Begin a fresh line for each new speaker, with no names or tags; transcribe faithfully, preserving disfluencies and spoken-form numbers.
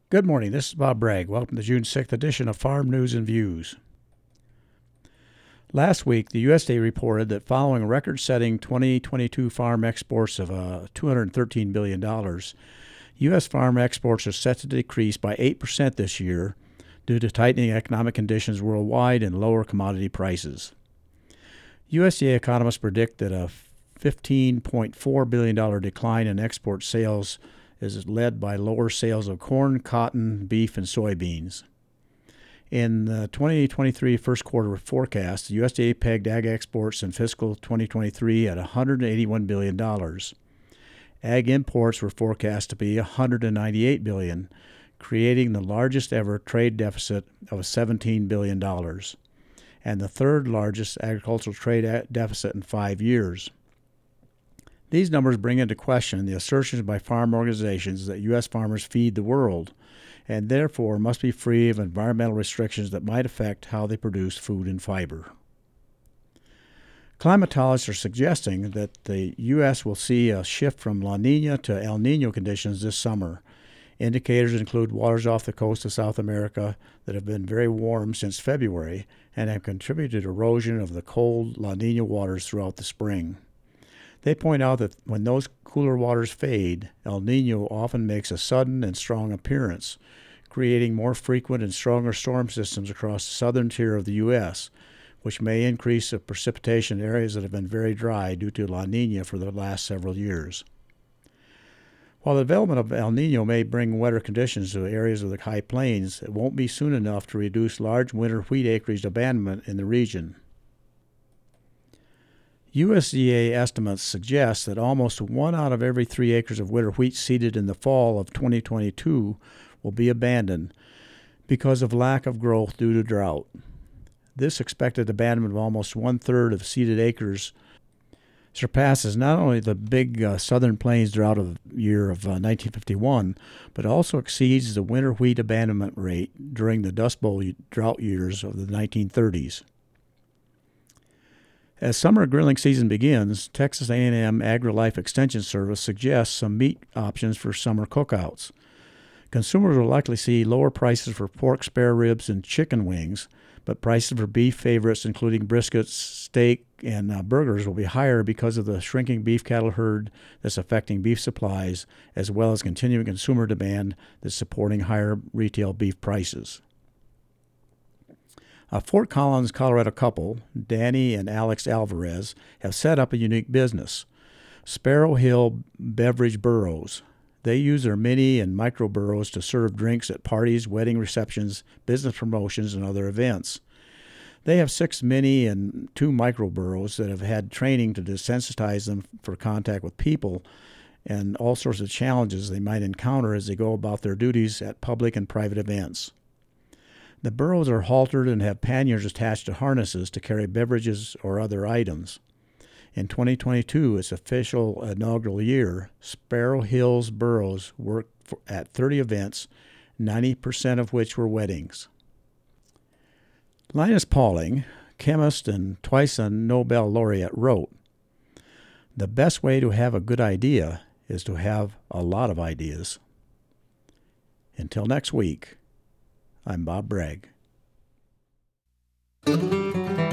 Good morning, this is Bob Bragg. Welcome to the June sixth edition of Farm News and Views. Last week, the U S D A reported that following record-setting twenty twenty-two farm exports of uh, two hundred thirteen billion dollars, U S farm exports are set to decrease by eight percent this year due to tightening economic conditions worldwide and lower commodity prices. U S D A economists predict that a fifteen point four billion dollars decline in export sales is led by lower sales of corn, cotton, beef, and soybeans. In the twenty twenty-three first quarter forecast, the U S D A pegged ag exports in fiscal twenty twenty-three at one hundred eighty-one billion dollars. Ag imports were forecast to be one hundred ninety-eight billion dollars, creating the largest ever trade deficit of seventeen billion dollars, and the third largest agricultural trade deficit in five years. These numbers bring into question the assertions by farm organizations that U S farmers feed the world and therefore must be free of environmental restrictions that might affect how they produce food and fiber. Climatologists are suggesting that the U S will see a shift from La Nina to El Nino conditions this summer. Indicators include waters off the coast of South America that have been very warm since February and have contributed to erosion of the cold La Nina waters throughout the spring. They point out that when those cooler waters fade, El Nino often makes a sudden and strong appearance, creating more frequent and stronger storm systems across the southern tier of the U S, which may increase the precipitation in areas that have been very dry due to La Nina for the last several years. While the development of El Nino may bring wetter conditions to areas of the high plains, it won't be soon enough to reduce large winter wheat acreage abandonment in the region. U S D A estimates suggest that almost one out of every three acres of winter wheat seeded in the fall of twenty twenty-two will be abandoned because of lack of growth due to drought. This expected abandonment of almost one-third of seeded acres surpasses not only the big uh, Southern Plains drought of the year of uh, nineteen fifty-one, but also exceeds the winter wheat abandonment rate during the Dust Bowl drought years of the nineteen thirties. As summer grilling season begins, Texas A and M AgriLife Extension Service suggests some meat options for summer cookouts. Consumers will likely see lower prices for pork spare ribs and chicken wings, but prices for beef favorites, including briskets, steak, and uh, burgers, will be higher because of the shrinking beef cattle herd that's affecting beef supplies, as well as continuing consumer demand that's supporting higher retail beef prices. A Fort Collins, Colorado couple, Danny and Alex Alvarez, have set up a unique business, Sparrow Hill Beverage Burros. They use their mini and micro burros to serve drinks at parties, wedding receptions, business promotions, and other events. They have six mini and two micro burros that have had training to desensitize them for contact with people and all sorts of challenges they might encounter as they go about their duties at public and private events. The burros are haltered and have panniers attached to harnesses to carry beverages or other items. In twenty twenty-two, its official inaugural year, Sparrow Hills Burros worked for, at thirty events, ninety percent of which were weddings. Linus Pauling, chemist and twice a Nobel laureate, wrote, "The best way to have a good idea is to have a lot of ideas." Until next week, I'm Bob Bragg.